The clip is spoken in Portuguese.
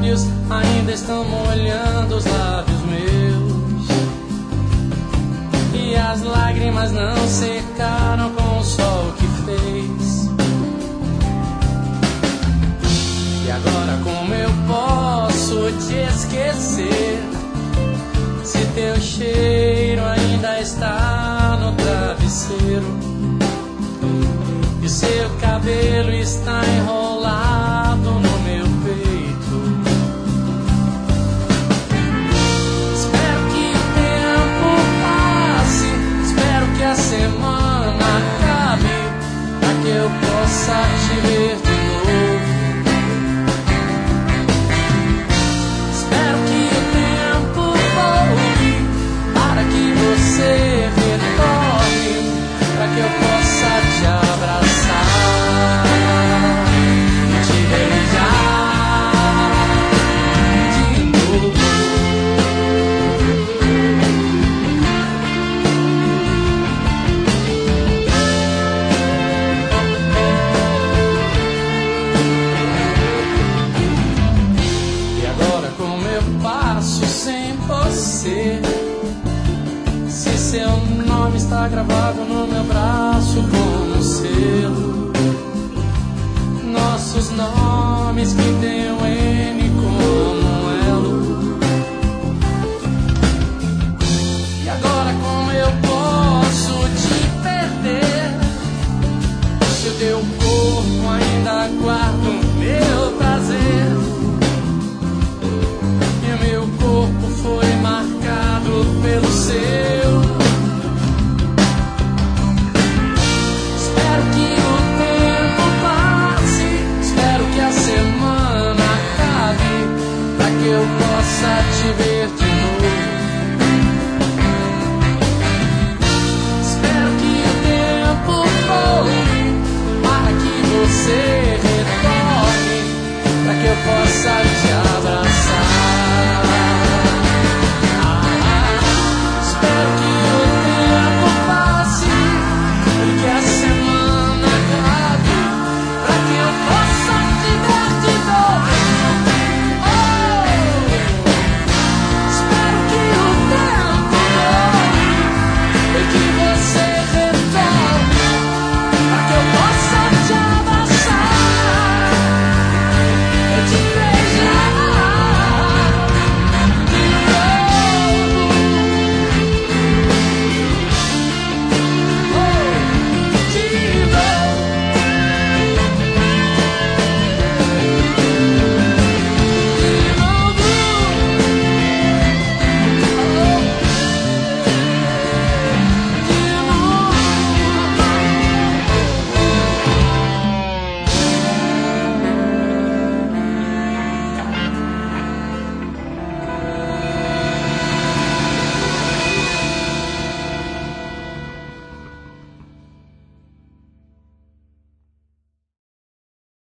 lábios ainda estão molhando os lábios meus, e as lágrimas não secaram com o sol que fez. E agora como eu posso te esquecer, se teu cheiro ainda está no travesseiro e seu cabelo está enrolado no meu peito? Espero que o tempo passe, espero que a semana acabe, pra que eu possa te ver de novo. Espero que o tempo volte para que você retorne, pra que eu possa te abraçar e te beijar de novo. E agora como eu passo sem você, se seu nome está gravado no meu braço como um selo, nossos nomes que tenham